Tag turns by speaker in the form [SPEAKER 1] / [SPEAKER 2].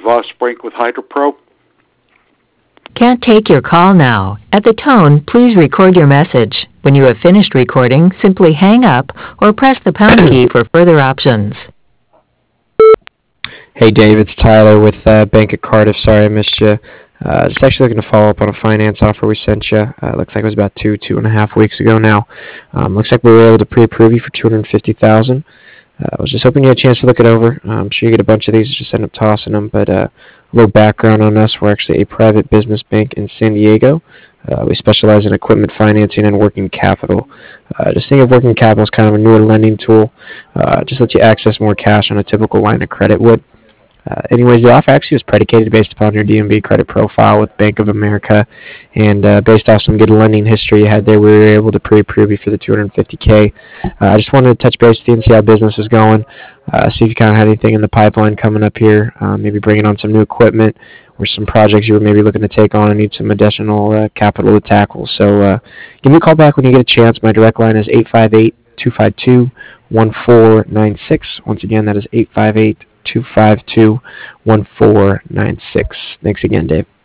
[SPEAKER 1] Voss Brink with HydroPro.
[SPEAKER 2] Can't take your call now. At the tone, please record your message. When you have finished recording, simply hang up or press the pound key for further options.
[SPEAKER 3] Hey Dave, it's Tyler with Bank of Cardiff. Sorry I missed you. Just actually looking to follow up on a finance offer we sent you. Looks like it was about 2.5 weeks ago now. Looks like we were able to pre-approve you for $250,000. I was just hoping you had a chance to look it over. I'm sure you get a bunch of these, just end up tossing them. But a little background on us: we're actually a private business bank in San Diego. We specialize in equipment financing and working capital. Just think of working capital as kind of a newer lending tool. Just lets you access more cash on a typical line of credit would. Anyways, the offer actually was predicated based upon your DNB credit profile with Bank of America, and based off some good lending history you had there, we were able to pre-approve you for the $250K. I just wanted to touch base with you and see how business is going, see if you kind of had anything in the pipeline coming up here, maybe bringing on some new equipment or some projects you were maybe looking to take on and need some additional capital to tackle. So give me a call back when you get a chance. My direct line is 858-252-1496. Once again, that is 858-252-1496. Thanks again, Dave.